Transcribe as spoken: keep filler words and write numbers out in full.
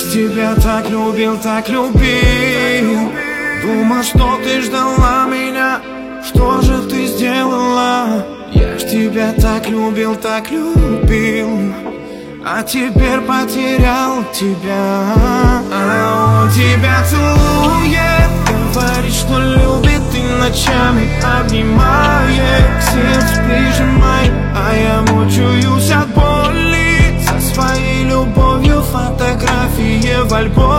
ж тебя так любил, так любил. Думал, что ты ждала меня, что же ты сделала? Я ж тебя так любил, так любил, а теперь потерял тебя. А он тебя целует, говорит, что любит, и ночами обнимает, к сердцу прижимай, а я мучаюсь от боли. Со своей любовью фотографии в альбоме